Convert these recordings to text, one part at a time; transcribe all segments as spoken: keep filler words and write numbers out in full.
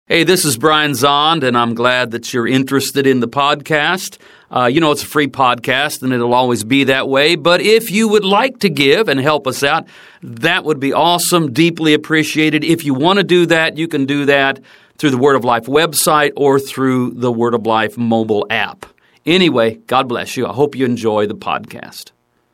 Hey, this is Brian Zond, and I'm glad that you're interested in the podcast. Uh, you know, it's a free podcast, and it'll always be that way. But if you would like to give and help us out, that would be awesome, deeply appreciated. If you want to do that, you can do that through the Word of Life website or through the Word of Life mobile app. Anyway, God bless you. I hope you enjoy the podcast.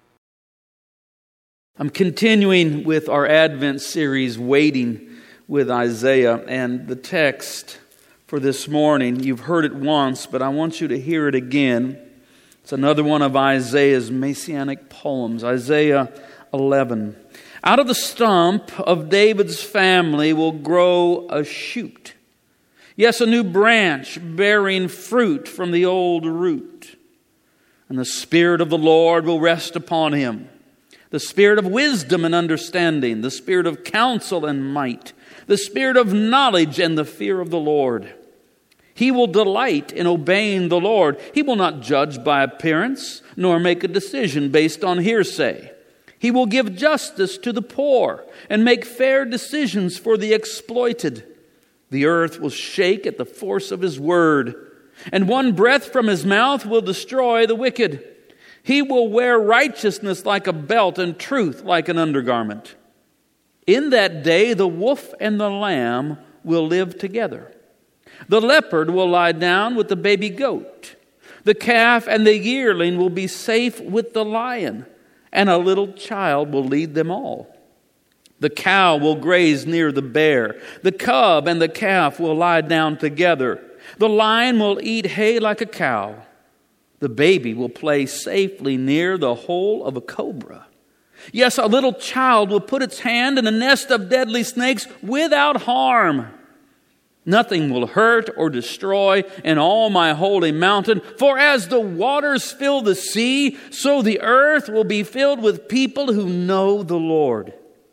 I'm continuing with our Advent series, Waiting with Isaiah, and the text for this morning, you've heard it once, but I want you to hear it again. It's another one of Isaiah's messianic poems, Isaiah eleven. Out of the stump of David's family will grow a shoot. Yes, a new branch bearing fruit from the old root. And the Spirit of the Lord will rest upon him. The Spirit of wisdom and understanding, the Spirit of counsel and might, the Spirit of knowledge and the fear of the Lord. He will delight in obeying the Lord. He will not judge by appearance, nor make a decision based on hearsay. He will give justice to the poor and make fair decisions for the exploited. The earth will shake at the force of his word, and one breath from his mouth will destroy the wicked. He will wear righteousness like a belt and truth like an undergarment. In that day, the wolf and the lamb will live together. The leopard will lie down with the baby goat. The calf and the yearling will be safe with the lion, and a little child will lead them all. The cow will graze near the bear. The cub and the calf will lie down together. The lion will eat hay like a cow. The baby will play safely near the hole of a cobra. Yes, a little child will put its hand in a nest of deadly snakes without harm. Nothing will hurt or destroy in all my holy mountain. For as the waters fill the sea, so the earth will be filled with people who know the Lord.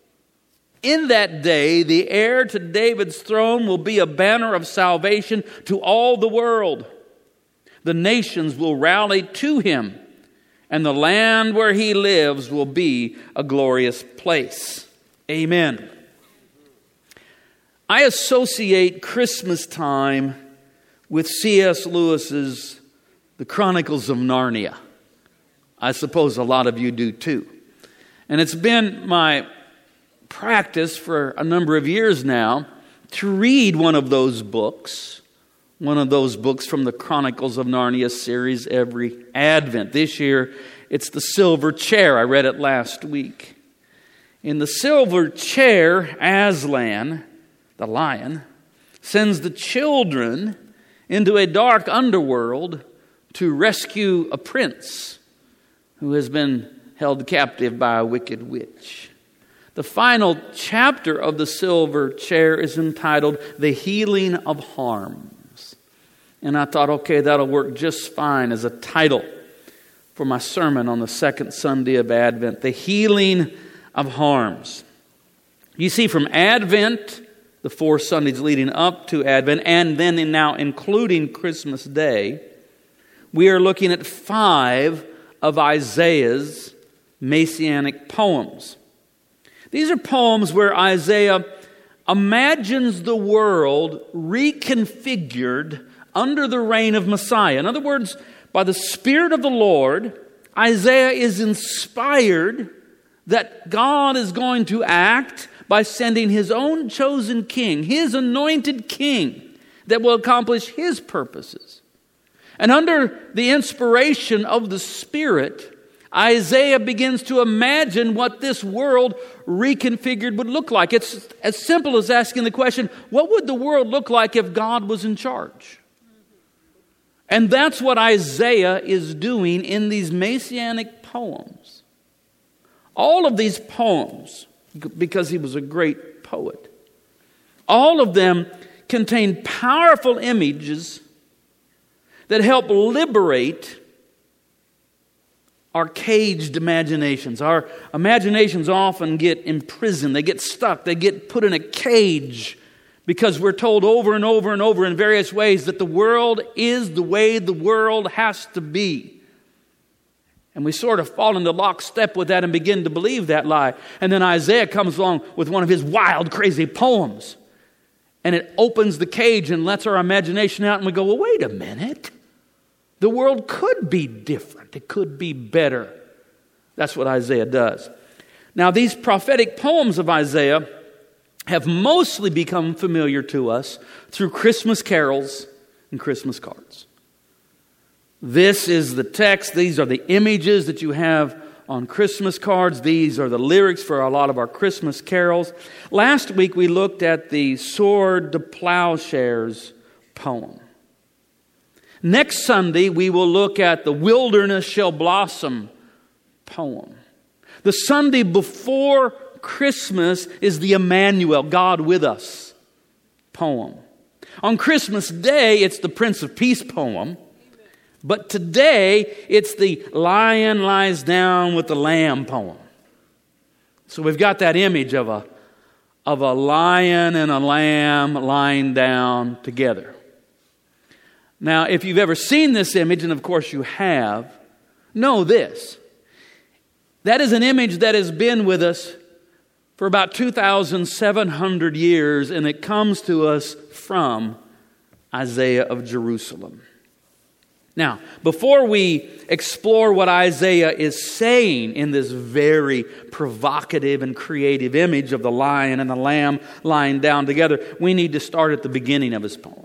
In that day, the heir to David's throne will be a banner of salvation to all the world. The nations will rally to him, and the land where he lives will be a glorious place. Amen. I associate Christmas time with C S Lewis's The Chronicles of Narnia. I suppose a lot of you do too. And it's been my practice for a number of years now to read one of those books, one of those books from the Chronicles of Narnia series every Advent. This year, it's The Silver Chair. I read it last week. In The Silver Chair, Aslan, the lion, sends the children into a dark underworld to rescue a prince who has been held captive by a wicked witch. The final chapter of The Silver Chair is entitled The Healing of Harms. And I thought, okay, that'll work just fine as a title for my sermon on the second Sunday of Advent. The Healing of Harms. You see, from Advent, the four Sundays leading up to Advent, and then in now including Christmas Day, we are looking at five of Isaiah's messianic poems. These are poems where Isaiah imagines the world reconfigured under the reign of Messiah. In other words, by the Spirit of the Lord, Isaiah is inspired that God is going to act by sending his own chosen king, his anointed king, that will accomplish his purposes. And under the inspiration of the Spirit, Isaiah begins to imagine what this world reconfigured would look like. It's as simple as asking the question, what would the world look like if God was in charge? And that's what Isaiah is doing in these messianic poems. All of these poems, because he was a great poet, all of them contain powerful images that help liberate our caged imaginations. Our imaginations often get imprisoned. They get stuck. They get put in a cage because we're told over and over and over in various ways that the world is the way the world has to be. And we sort of fall into lockstep with that and begin to believe that lie. And then Isaiah comes along with one of his wild, crazy poems. And it opens the cage and lets our imagination out, and we go, well, wait a minute. The world could be different. It could be better. That's what Isaiah does. Now, these prophetic poems of Isaiah have mostly become familiar to us through Christmas carols and Christmas cards. This is the text. These are the images that you have on Christmas cards. These are the lyrics for a lot of our Christmas carols. Last week we looked at the Sword to Plowshares poem. Next Sunday we will look at the Wilderness Shall Blossom poem. The Sunday before Christmas is the Emmanuel, God with us poem. On Christmas Day it's the Prince of Peace poem. But today, it's the lion lies down with the lamb poem. So we've got that image of a, of a lion and a lamb lying down together. Now, if you've ever seen this image, and of course you have, know this. That is an image that has been with us for about two thousand seven hundred years, and it comes to us from Isaiah of Jerusalem. Now, before we explore what Isaiah is saying in this very provocative and creative image of the lion and the lamb lying down together, we need to start at the beginning of his poem.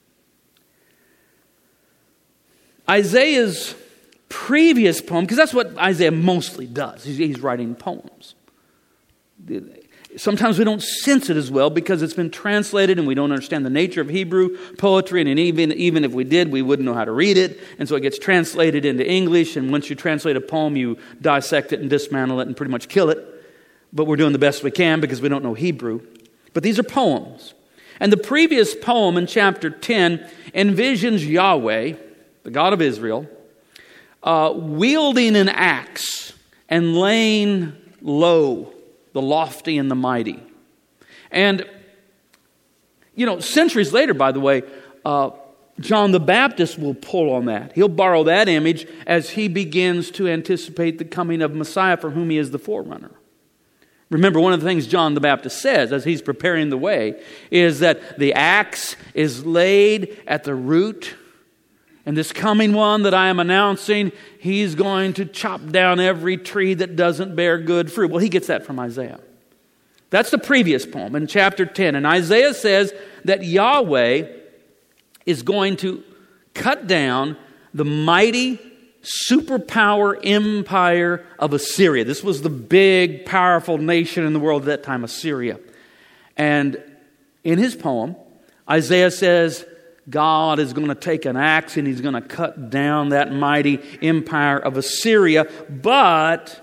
Isaiah's previous poem, because that's what Isaiah mostly does. He's, he's writing poems. Sometimes we don't sense it as well because it's been translated and we don't understand the nature of Hebrew poetry. And even, even if we did, we wouldn't know how to read it. And so it gets translated into English. And once you translate a poem, you dissect it and dismantle it and pretty much kill it. But we're doing the best we can because we don't know Hebrew. But these are poems. And the previous poem in chapter ten envisions Yahweh, the God of Israel, uh, wielding an axe and laying low the lofty and the mighty. And, you know, centuries later, by the way, uh, John the Baptist will pull on that. He'll borrow that image as he begins to anticipate the coming of Messiah for whom he is the forerunner. Remember, one of the things John the Baptist says as he's preparing the way is that the axe is laid at the root. And this coming one that I am announcing, he's going to chop down every tree that doesn't bear good fruit. Well, he gets that from Isaiah. That's the previous poem in chapter ten. And Isaiah says that Yahweh is going to cut down the mighty superpower empire of Assyria. This was the big, powerful nation in the world at that time, Assyria. And in his poem, Isaiah says, God is going to take an axe and he's going to cut down that mighty empire of Assyria. But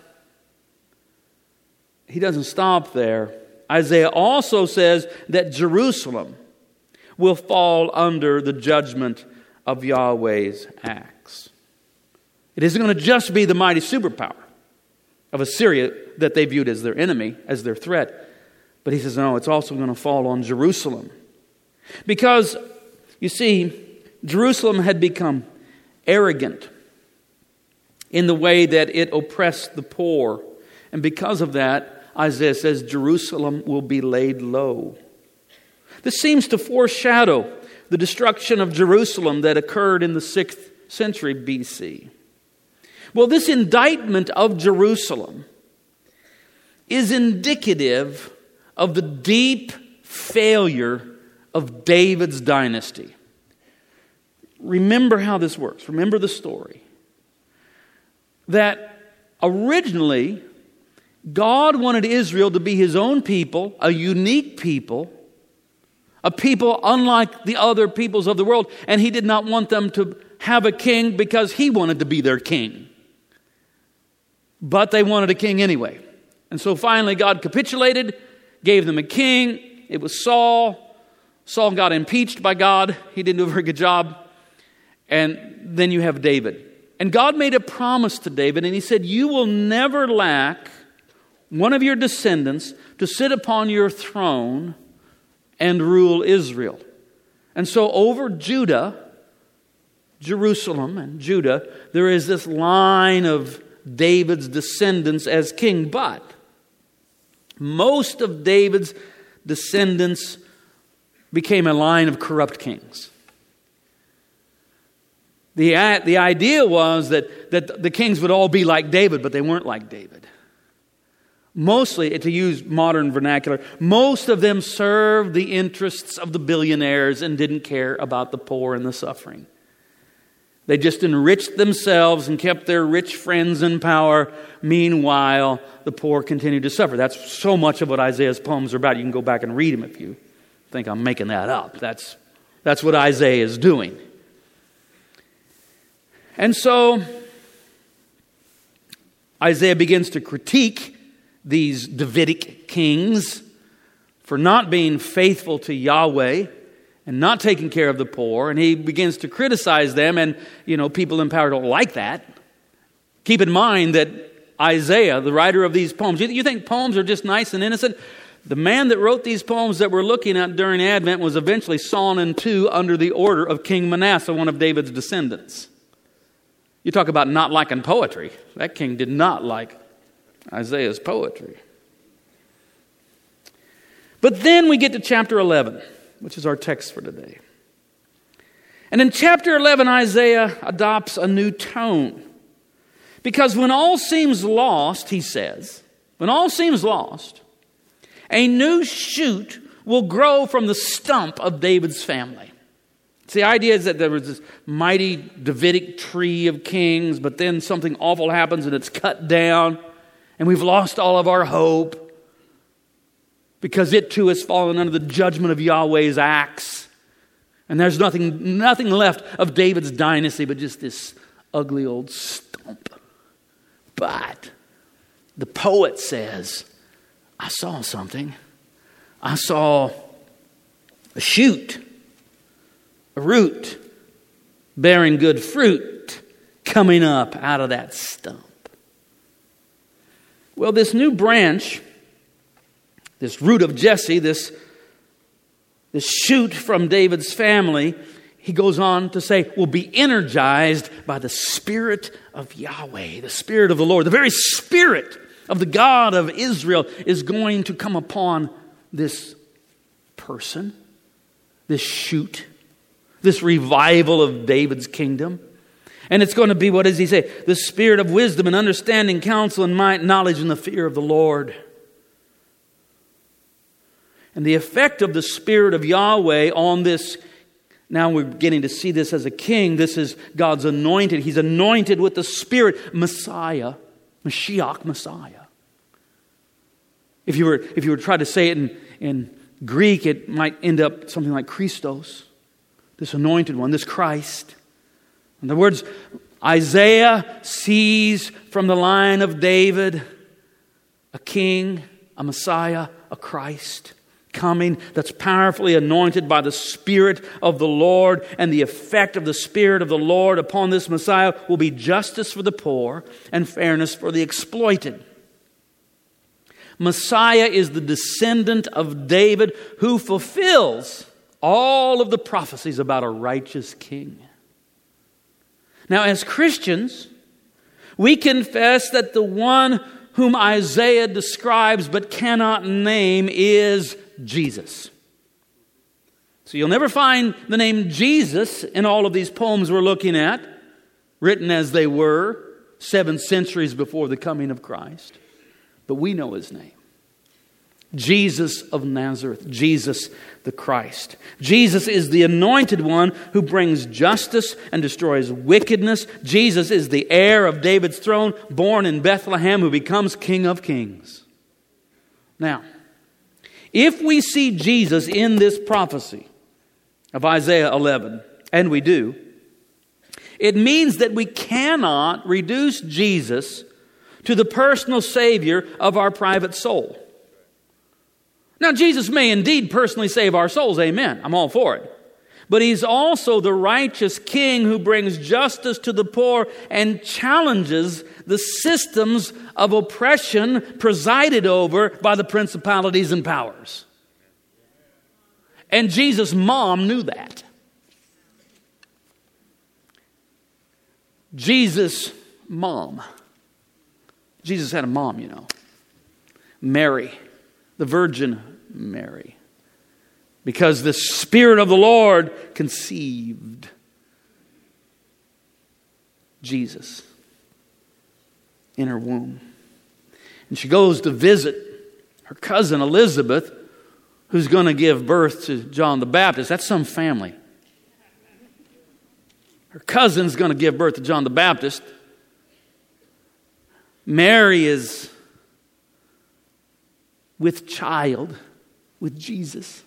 he doesn't stop there. Isaiah also says that Jerusalem will fall under the judgment of Yahweh's axe. It isn't going to just be the mighty superpower of Assyria that they viewed as their enemy, as their threat. But he says, no, it's also going to fall on Jerusalem. Because you see, Jerusalem had become arrogant in the way that it oppressed the poor. And because of that, Isaiah says Jerusalem will be laid low. This seems to foreshadow the destruction of Jerusalem that occurred in the sixth century B C. Well, this indictment of Jerusalem is indicative of the deep failure of David's dynasty. Remember how this works. Remember the story. That originally, God wanted Israel to be his own people, a unique people, a people unlike the other peoples of the world, and he did not want them to have a king because he wanted to be their king. But they wanted a king anyway. And so finally God capitulated, gave them a king. It was Saul. Saul got impeached by God. He didn't do a very good job. And then you have David. And God made a promise to David, and he said, you will never lack one of your descendants to sit upon your throne and rule Israel. And so over Judah, Jerusalem and Judah, there is this line of David's descendants as king. But most of David's descendants became a line of corrupt kings. The, the idea was that, that the kings would all be like David, but they weren't like David. Mostly, to use modern vernacular, most of them served the interests of the billionaires and didn't care about the poor and the suffering. They just enriched themselves and kept their rich friends in power. Meanwhile, the poor continued to suffer. That's so much of what Isaiah's poems are about. You can go back and read them if you think I'm making that up. That's, that's what Isaiah is doing. And so, Isaiah begins to critique these Davidic kings for not being faithful to Yahweh and not taking care of the poor. And he begins to criticize them. And, you know, people in power don't like that. Keep in mind that Isaiah, the writer of these poems, you, you think poems are just nice and innocent? The man that wrote these poems that we're looking at during Advent was eventually sawn in two under the order of King Manasseh, one of David's descendants. You talk about not liking poetry. That king did not like Isaiah's poetry. But then we get to chapter eleven, which is our text for today. And in chapter eleven, Isaiah adopts a new tone. Because when all seems lost, he says, when all seems lost, a new shoot will grow from the stump of David's family. See, the idea is that there was this mighty Davidic tree of kings, but then something awful happens and it's cut down, and we've lost all of our hope because it too has fallen under the judgment of Yahweh's axe. And there's nothing, nothing left of David's dynasty but just this ugly old stump. But the poet says, I saw something. I saw a shoot, a root bearing good fruit coming up out of that stump. Well, this new branch, this root of Jesse, this, this shoot from David's family, he goes on to say, will be energized by the Spirit of Yahweh, the Spirit of the Lord. The very Spirit of the God of Israel is going to come upon this person, this shoot, this revival of David's kingdom. And it's going to be, what does he say? The spirit of wisdom and understanding, counsel and might, knowledge and the fear of the Lord. And the effect of the Spirit of Yahweh on this, now we're getting to see this as a king. This is God's anointed. He's anointed with the Spirit, Messiah, Mashiach, Messiah. If you were, if you were to try to say it in, in Greek, it might end up something like Christos, this anointed one, this Christ. In other words, Isaiah sees from the line of David a king, a Messiah, a Christ coming that's powerfully anointed by the Spirit of the Lord. And the effect of the Spirit of the Lord upon this Messiah will be justice for the poor and fairness for the exploited. Messiah is the descendant of David who fulfills all of the prophecies about a righteous king. Now, as Christians, we confess that the one whom Isaiah describes but cannot name is Jesus. So you'll never find the name Jesus in all of these poems we're looking at, written as they were seven centuries before the coming of Christ. But we know his name. Jesus of Nazareth, Jesus the Christ. Jesus is the anointed one who brings justice and destroys wickedness. Jesus is the heir of David's throne, born in Bethlehem, who becomes King of Kings. Now, if we see Jesus in this prophecy of Isaiah eleven, and we do, it means that we cannot reduce Jesus to the personal Savior of our private soul. Now, Jesus may indeed personally save our souls, amen. I'm all for it. But he's also the righteous king who brings justice to the poor and challenges the systems of oppression presided over by the principalities and powers. And Jesus' mom knew that. Jesus' mom. Jesus had a mom, you know. Mary. The Virgin Mary. because the Spirit of the Lord conceived Jesus in her womb. And she goes to visit her cousin Elizabeth, who's going to give birth to John the Baptist. That's some family. Her cousin's going to give birth to John the Baptist. Mary is with child, with Jesus.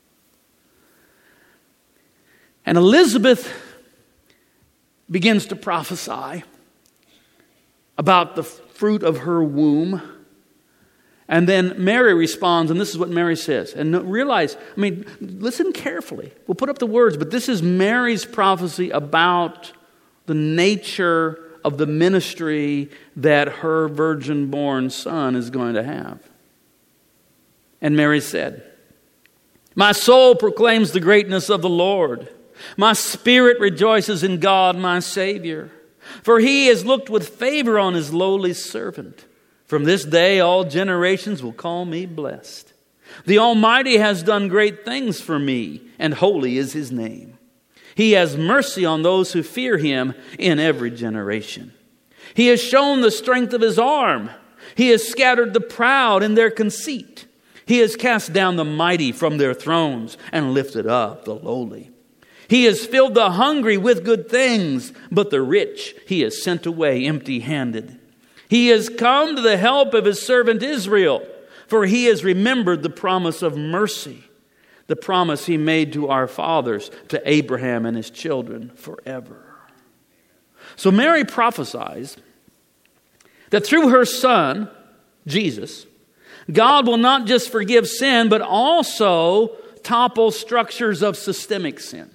And Elizabeth begins to prophesy about the fruit of her womb. And then Mary responds, and this is what Mary says. And realize, I mean, listen carefully. We'll put up the words, but this is Mary's prophecy about the nature of the ministry that her virgin-born son is going to have. And Mary said, "My soul proclaims the greatness of the Lord. My spirit rejoices in God, my Savior. For he has looked with favor on his lowly servant. From this day all generations will call me blessed. The Almighty has done great things for me, and holy is his name. He has mercy on those who fear him in every generation. He has shown the strength of his arm. He has scattered the proud in their conceit. He has cast down the mighty from their thrones and lifted up the lowly. He has filled the hungry with good things, but the rich he has sent away empty-handed. He has come to the help of his servant Israel, for he has remembered the promise of mercy, the promise he made to our fathers, to Abraham and his children forever." So Mary prophesies that through her son, Jesus, God will not just forgive sin, but also topple structures of systemic sin.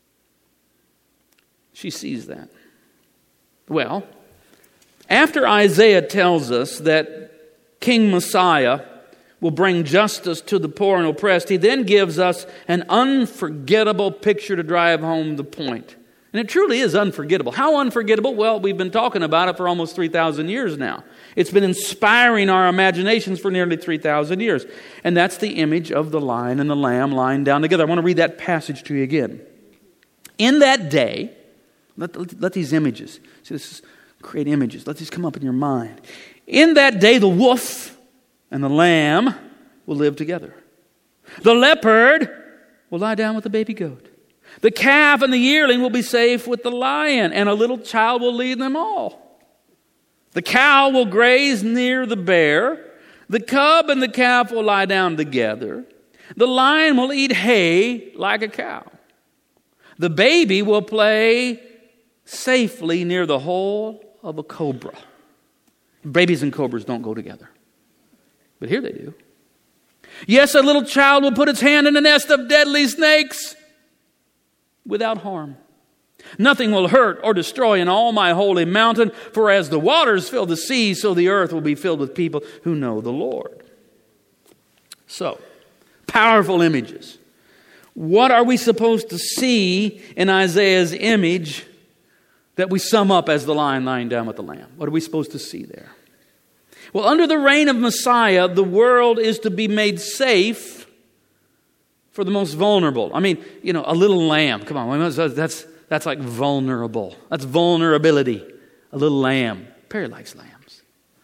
She sees that. Well, after Isaiah tells us that King Messiah will bring justice to the poor and oppressed, he then gives us an unforgettable picture to drive home the point. And it truly is unforgettable. How unforgettable? Well, we've been talking about it for almost three thousand years now. It's been inspiring our imaginations for nearly three thousand years. And that's the image of the lion and the lamb lying down together. I want to read that passage to you again. In that day, let, let, let these images, see, this is create images. Let these come up in your mind. In that day, the wolf and the lamb will live together. The leopard will lie down with the baby goat. The calf and the yearling will be safe with the lion, and a little child will lead them all. The cow will graze near the bear. The cub and the calf will lie down together. The lion will eat hay like a cow. The baby will play safely near the hole of a cobra. Babies and cobras don't go together, but here they do. Yes, a little child will put its hand in a nest of deadly snakes without harm. Nothing will hurt or destroy in all my holy mountain, for as the waters fill the sea, so the earth will be filled with people who know the Lord. So, powerful images. What are we supposed to see in Isaiah's image that we sum up as the lion lying down with the lamb? What are we supposed to see there? Well, under the reign of Messiah, the world is to be made safe for the most vulnerable. I mean, you know, a little lamb. Come on, that's that's like vulnerable. That's vulnerability. A little lamb. Perry likes lambs.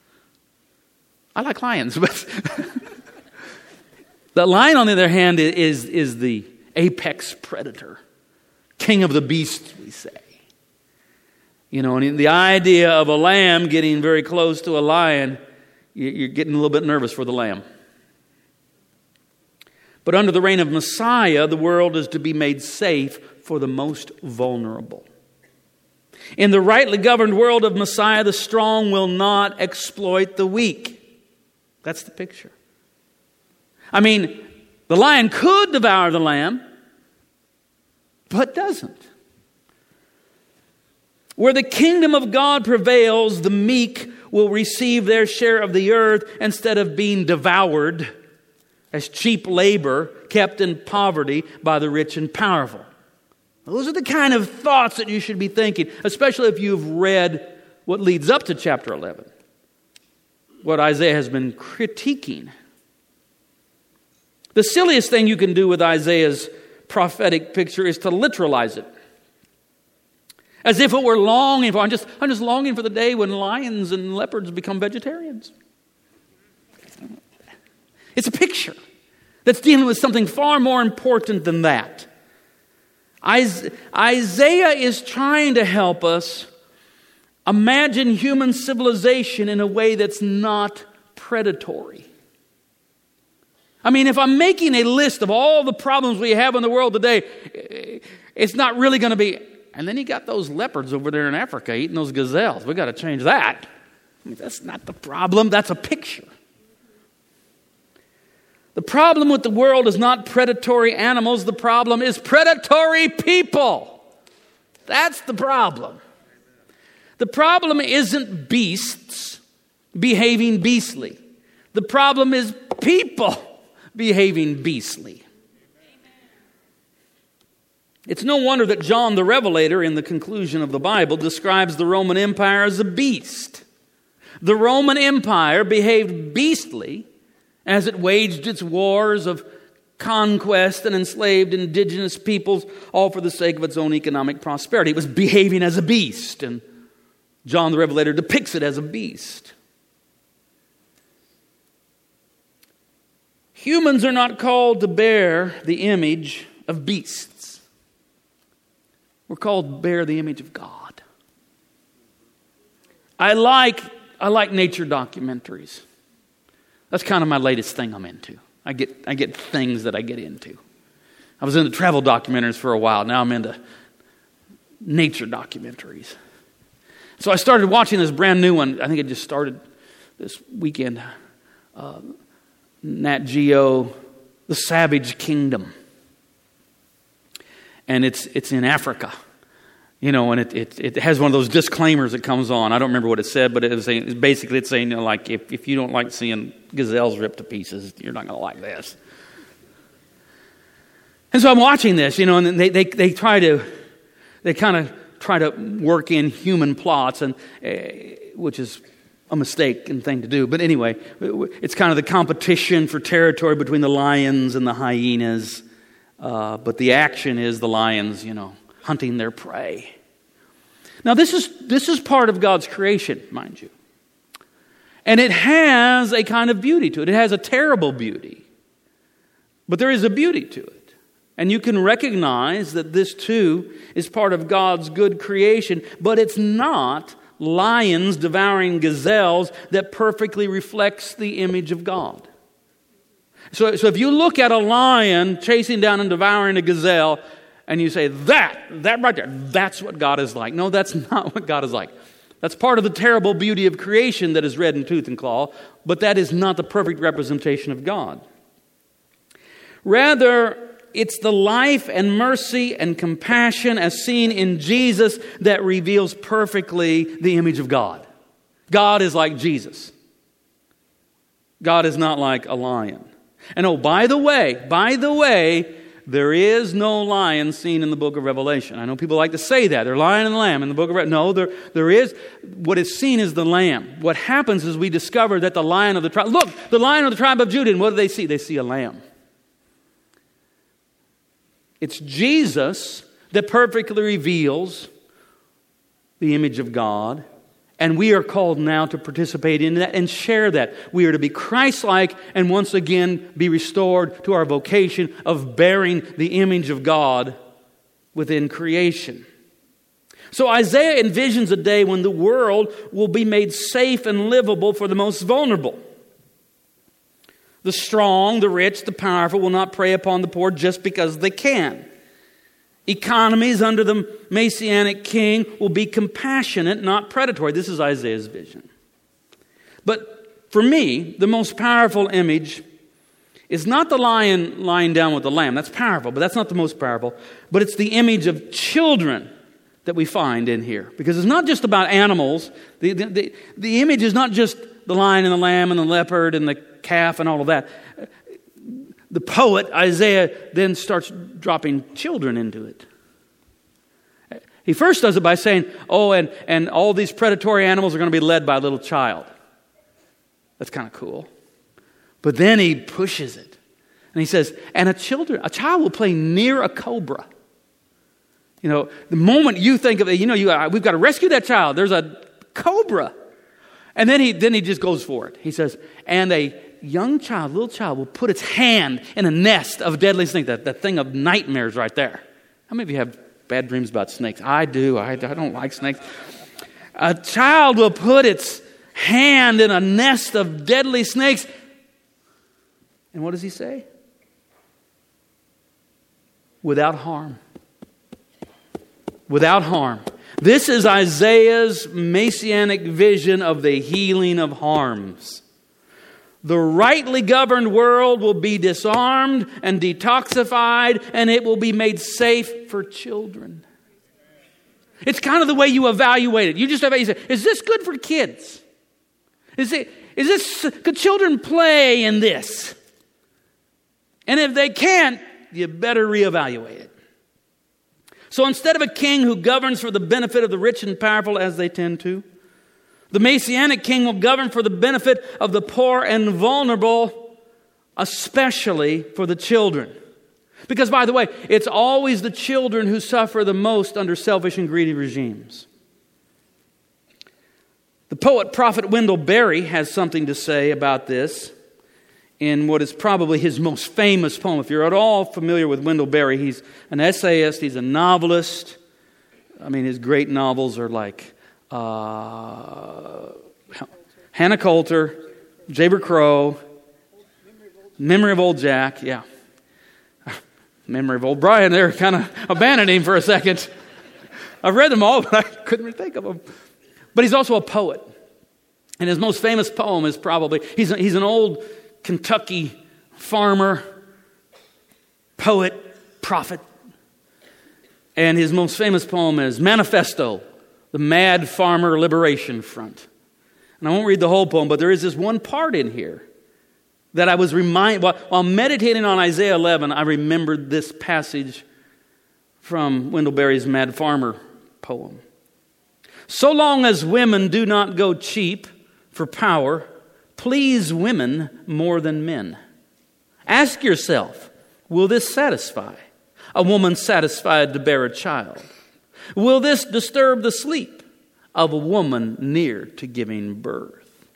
I like lions, but the lion, on the other hand, is is the apex predator, king of the beasts, we say. You know, and the idea of a lamb getting very close to a lion, you're getting a little bit nervous for the lamb. But under the reign of Messiah, the world is to be made safe for the most vulnerable. In the rightly governed world of Messiah, the strong will not exploit the weak. That's the picture. I mean, the lion could devour the lamb, but doesn't. Where the kingdom of God prevails, the meek will receive their share of the earth instead of being devoured as cheap labor kept in poverty by the rich and powerful. Those are the kind of thoughts that you should be thinking, especially if you've read what leads up to chapter eleven. What Isaiah has been critiquing. The silliest thing you can do with Isaiah's prophetic picture is to literalize it. As if it were longing for, I'm just, I'm just longing for the day when lions and leopards become vegetarians. It's a picture that's dealing with something far more important than that. Isaiah is trying to help us imagine human civilization in a way that's not predatory. I mean, if I'm making a list of all the problems we have in the world today, it's not really going to be, and then you got those leopards over there in Africa eating those gazelles. We've got to change that. I mean, that's not the problem. That's a picture. The problem with the world is not predatory animals. The problem is predatory people. That's the problem. The problem isn't beasts behaving beastly. The problem is people behaving beastly. It's no wonder that John the Revelator, in the conclusion of the Bible, describes the Roman Empire as a beast. The Roman Empire behaved beastly as it waged its wars of conquest and enslaved indigenous peoples, all for the sake of its own economic prosperity. It was behaving as a beast, and John the Revelator depicts it as a beast. Humans are not called to bear the image of beasts. We're called to bear the image of God. I like, I like nature documentaries. That's kind of my latest thing I'm into. I get, I get things that I get into. I was into travel documentaries for a while. Now I'm into nature documentaries. So I started watching this brand new one. I think it just started this weekend. Uh, Nat Geo, The Savage Kingdom. And it's it's in Africa. You know, and it, it, it has one of those disclaimers that comes on. I don't remember what it said, but it was saying, basically it's saying, you know, like, if, if you don't like seeing gazelles ripped to pieces, you're not going to like this. And so I'm watching this, you know, and they they, they try to, they kind of try to work in human plots, and uh, which is a mistake and thing to do. But anyway, it's kind of the competition for territory between the lions and the hyenas. Uh, but the action is the lions, you know, hunting their prey. Now, this is this is part of God's creation, mind you. And it has a kind of beauty to it. It has a terrible beauty. But there is a beauty to it. And you can recognize that this, too, is part of God's good creation. But it's not lions devouring gazelles that perfectly reflects the image of God. So, so if you look at a lion chasing down and devouring a gazelle, and you say, that, that right there, that's what God is like. No, that's not what God is like. That's part of the terrible beauty of creation that is red in tooth and claw, but that is not the perfect representation of God. Rather, it's the life and mercy and compassion as seen in Jesus that reveals perfectly the image of God. God is like Jesus. God is not like a lion. And oh, by the way, by the way, there is no lion seen in the book of Revelation. I know people like to say that. They're lion and lamb in the book of Revelation. No, there, there is. What is seen is the lamb. What happens is we discover that the lion of the tribe, look, the lion of the tribe of Judah, and what do they see? They see a lamb. It's Jesus that perfectly reveals the image of God. And we are called now to participate in that and share that. We are to be Christ-like and once again be restored to our vocation of bearing the image of God within creation. So Isaiah envisions a day when the world will be made safe and livable for the most vulnerable. The strong, the rich, the powerful will not prey upon the poor just because they can. Economies under the Messianic king will be compassionate, not predatory. This is Isaiah's vision. But for me, the most powerful image is not the lion lying down with the lamb. That's powerful, but that's not the most powerful. But it's the image of children that we find in here. Because it's not just about animals. The, the, the, the image is not just the lion and the lamb and the leopard and the calf and all of that. The poet, Isaiah, then starts dropping children into it. He first does it by saying, oh, and, and all these predatory animals are going to be led by a little child. That's kind of cool. But then he pushes it. And he says, and a children, a child will play near a cobra. You know, the moment you think of it, you know, you, we've got to rescue that child. There's a cobra. And then he then he just goes for it. He says, and a young child, little child, will put its hand in a nest of deadly snakes. That, that thing of nightmares right there. How many of you have bad dreams about snakes? I do. I, I don't like snakes. A child will put its hand in a nest of deadly snakes. And what does he say? Without harm. Without harm. This is Isaiah's messianic vision of the healing of harms. The rightly governed world will be disarmed and detoxified, and it will be made safe for children. It's kind of the way you evaluate it. You just evaluate, you say, is this good for kids? Is it, is this, could children play in this? And if they can't, you better reevaluate it. So instead of a king who governs for the benefit of the rich and powerful, as they tend to, the Messianic king will govern for the benefit of the poor and vulnerable, especially for the children. Because, by the way, it's always the children who suffer the most under selfish and greedy regimes. The poet prophet Wendell Berry has something to say about this in what is probably his most famous poem. If you're at all familiar with Wendell Berry, he's an essayist, he's a novelist. I mean, his great novels are like uh, Hannah Coulter, Jayber Crow, Memory of Old Jack, yeah. Memory of Old Brian, they're kind of abandoning him for a second. I've read them all, but I couldn't think of them. But he's also a poet. And his most famous poem is probably, he's, he's an old Kentucky farmer, poet, prophet. And his most famous poem is Manifesto, the Mad Farmer Liberation Front. And I won't read the whole poem, but there is this one part in here that I was reminded, while, while meditating on Isaiah eleven, I remembered this passage from Wendell Berry's Mad Farmer poem. So long as women do not go cheap for power, please women more than men. Ask yourself, will this satisfy? A woman satisfied to bear a child. Will this disturb the sleep of a woman near to giving birth?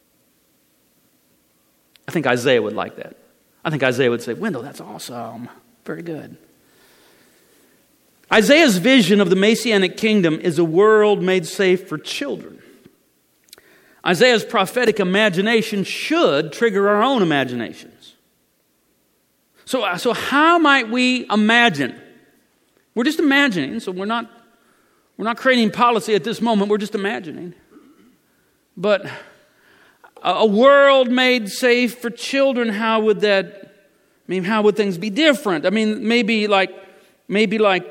I think Isaiah would like that. I think Isaiah would say, Wendell, that's awesome. Very good. Isaiah's vision of the Messianic kingdom is a world made safe for children. Isaiah's prophetic imagination should trigger our own imaginations. So, so how might we imagine? We're just imagining, so we're not, we're not creating policy at this moment, we're just imagining. But a, a world made safe for children, how would that, I mean, how would things be different? I mean, maybe like, maybe like,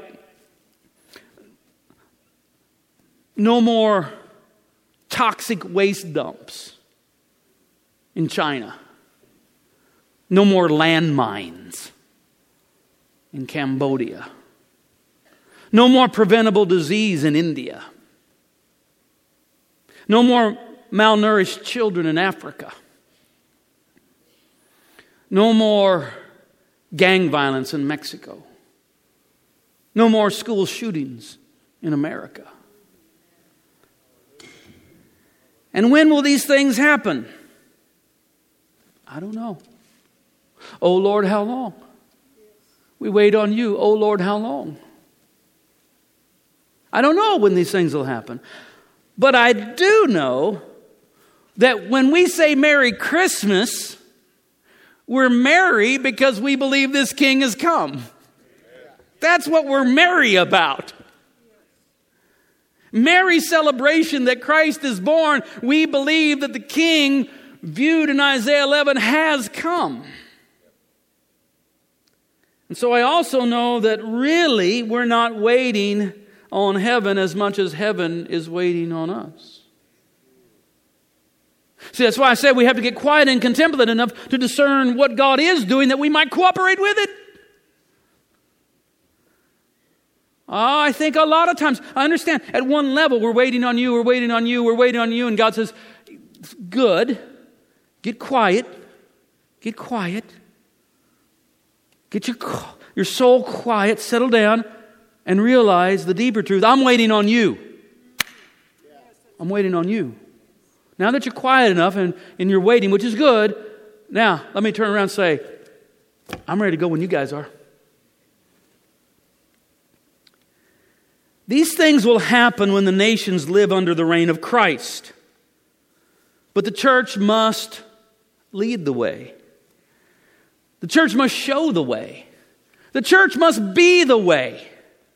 no more toxic waste dumps in China. No more landmines in Cambodia. No more preventable disease in India. No more malnourished children in Africa. No more gang violence in Mexico. No more school shootings in America. And when will these things happen? I don't know. Oh Lord, how long? We wait on you. Oh Lord, how long? I don't know when these things will happen. But I do know that when we say Merry Christmas, we're merry because we believe this King has come. That's what we're merry about. Merry celebration that Christ is born. We believe that the King, viewed in Isaiah eleven, has come. And so I also know that really we're not waiting on heaven as much as heaven is waiting on us. See, that's why I said we have to get quiet and contemplative enough to discern what God is doing that we might cooperate with it. Oh, I think a lot of times, I understand, at one level, we're waiting on you, we're waiting on you, we're waiting on you, and God says, good, get quiet, get quiet. Get your, your soul quiet, settle down, and realize the deeper truth. I'm waiting on you. I'm waiting on you. Now that you're quiet enough and, and you're waiting, which is good, now let me turn around and say, I'm ready to go when you guys are. These things will happen when the nations live under the reign of Christ. But the church must lead the way. The church must show the way. The church must be the way.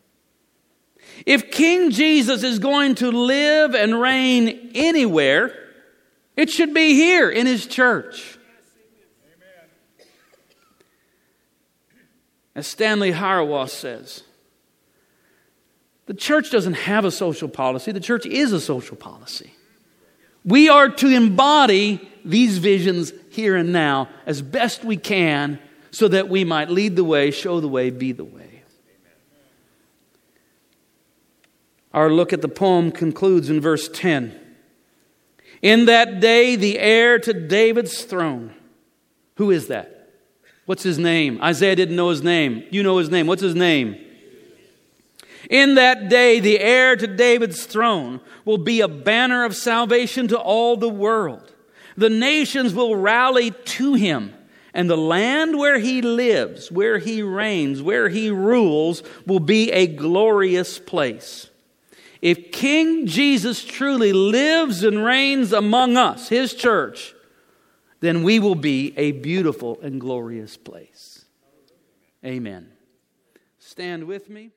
If King Jesus is going to live and reign anywhere, it should be here in His church. As Stanley Hauerwas says, the church doesn't have a social policy. The church is a social policy. We are to embody these visions here and now as best we can so that we might lead the way, show the way, be the way. Our look at the poem concludes in verse ten. In that day, the heir to David's throne. Who is that? What's his name? Isaiah didn't know his name. You know his name. What's his name? In that day, the heir to David's throne will be a banner of salvation to all the world. The nations will rally to him, and the land where he lives, where he reigns, where he rules, will be a glorious place. If King Jesus truly lives and reigns among us, His church, then we will be a beautiful and glorious place. Amen. Stand with me.